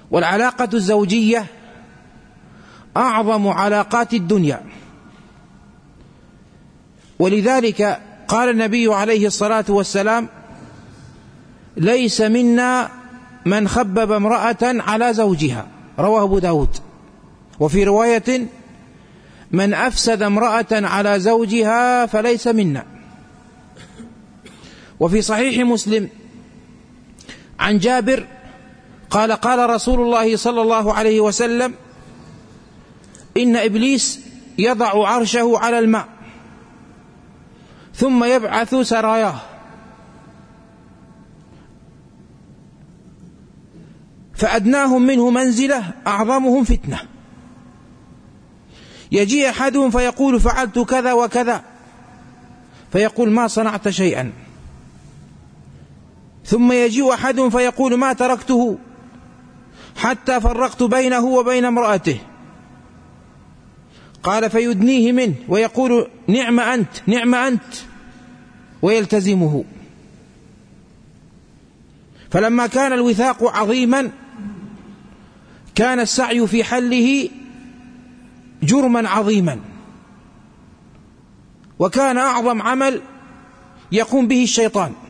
والعلاقة الزوجية أعظم علاقات الدنيا، ولذلك قال النبي عليه الصلاة والسلام: ليس منا من خبب امرأة على زوجها، رواه أبو داود. وفي رواية: من أفسد امرأة على زوجها فليس منا. وفي صحيح مسلم عن جابر قال: قال رسول الله صلى الله عليه وسلم: إن إبليس يضع عرشه على الماء ثم يبعث سراياه، فأدناهم منه منزلة أعظمهم فتنة. يجيء أحدهم فيقول: فعلت كذا وكذا، فيقول: ما صنعت شيئا. ثم يجيء أحدهم فيقول: ما تركته حتى فرقت بينه وبين امرأته. قال: فيدنيه منه ويقول: نعم أنت نعم أنت، ويلتزمه. فلما كان الوثاق عظيما كان السعي في حله جرما عظيما، وكان أعظم عمل يقوم به الشيطان.